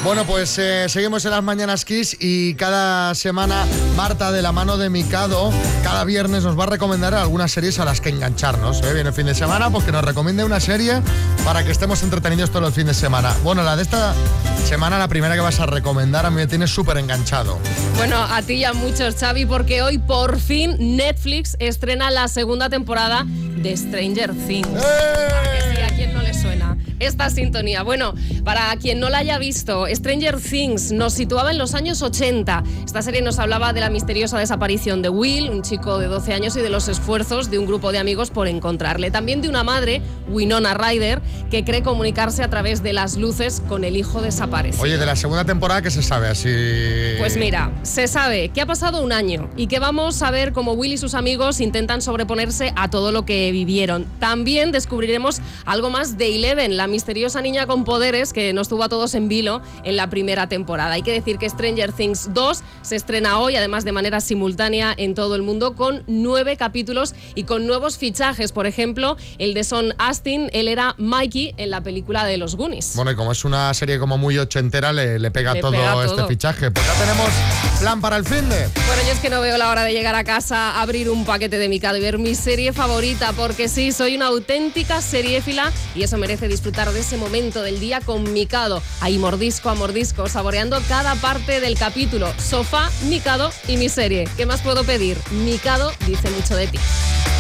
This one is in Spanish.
Bueno, pues seguimos en las Mañanas Kiss y cada semana Marta, de la mano de Mikado, cada viernes nos va a recomendar algunas series a las que engancharnos. Viene el fin de semana, pues que nos recomiende una serie para que estemos entretenidos todo el fin de semana. Bueno, la de esta semana, la primera que vas a recomendar, a mí me tiene súper enganchado. Bueno, a ti y a muchos, Xavi, porque hoy por fin Netflix estrena la segunda temporada de Stranger Things. ¿A quién no le suena esta sintonía? Bueno, para quien no la haya visto, Stranger Things nos situaba en los años 80. Esta serie nos hablaba de la misteriosa desaparición de Will, un chico de 12 años, y de los esfuerzos de un grupo de amigos por encontrarle. También de una madre, Winona Ryder, que cree comunicarse a través de las luces con el hijo desaparecido. Oye, de la segunda temporada, ¿qué se sabe así? Pues mira, se sabe que ha pasado un año y que vamos a ver cómo Will y sus amigos intentan sobreponerse a todo lo que vivieron. También descubriremos algo más de Eleven, la misteriosa niña con poderes que nos tuvo a todos en vilo en la primera temporada. Hay que decir que Stranger Things 2 se estrena hoy, además de manera simultánea en todo el mundo, con 9 capítulos y con nuevos fichajes. Por ejemplo, el de Sean Astin, él era Mikey en la película de los Goonies. Bueno, y como es una serie como muy ochentera, le pega todo este fichaje. Pues ya tenemos plan para el finde. Bueno, yo es que no veo la hora de llegar a casa, abrir un paquete de Mikado y ver mi serie favorita, porque sí, soy una auténtica seriéfila y eso merece disfrutar de ese momento del día con Mikado. Ahí mordisco a mordisco, saboreando cada parte del capítulo. Sofá, Mikado y mi serie. ¿Qué más puedo pedir? Mikado dice mucho de ti.